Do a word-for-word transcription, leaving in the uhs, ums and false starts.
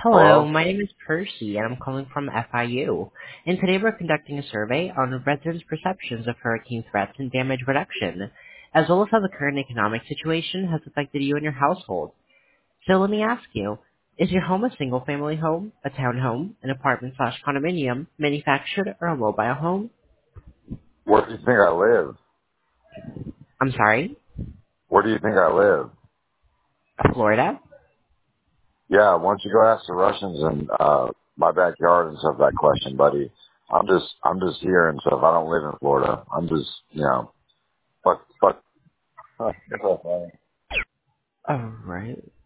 Hello, Hello? my name is Percy, and I'm calling from F I U. And today we're conducting a survey on residents' perceptions of hurricane threats and damage reduction, as well as how the current economic situation has affected you and your household. So let me ask you, is your home a single-family home, a townhome, an apartment slash condominium, manufactured, or a mobile home? Where do you think I live? I'm sorry, Where do you think I live? Florida? Yeah, why don't you go ask the Russians in uh my backyard and stuff that question, buddy. I'm just I'm just here and stuff. I don't live in Florida. I'm just you know fuck fuck Huh, it's all funny. Alright.